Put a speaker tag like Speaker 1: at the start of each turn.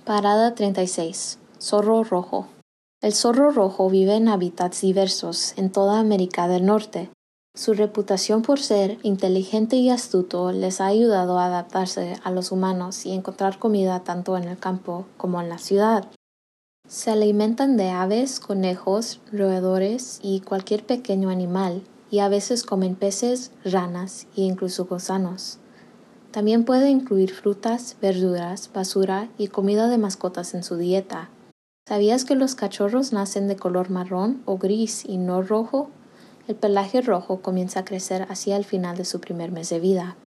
Speaker 1: Parada 36. Zorro rojo. El zorro rojo vive en hábitats diversos en toda América del Norte. Su reputación por ser inteligente y astuto les ha ayudado a adaptarse a los humanos y encontrar comida tanto en el campo como en la ciudad. Se alimentan de aves, conejos, roedores y cualquier pequeño animal, y a veces comen peces, ranas e incluso gusanos. También puede incluir frutas, verduras, basura y comida de mascotas en su dieta. ¿Sabías que los cachorros nacen de color marrón o gris y no rojo? El pelaje rojo comienza a crecer hacia el final de su primer mes de vida.